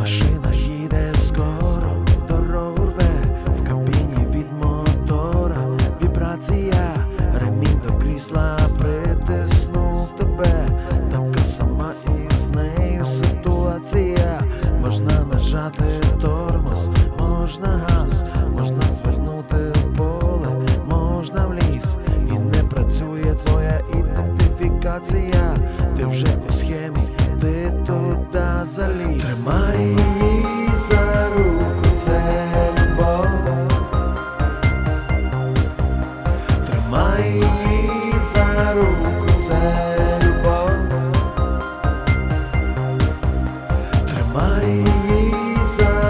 Машина їде скоро, дорогу рве, в кабіні від мотора вібрація, ремінь до крісла притиснув тебе. Така сама і з нею ситуація. Можна нажати тормоз, можна газ, можна звернути в поле, можна в ліс. І не працює твоя ідентифікація. Ти вже у схемі, ти туди заліз. Тримай її за руку, це любов. Тримай її за руку, це любов. Тримай її за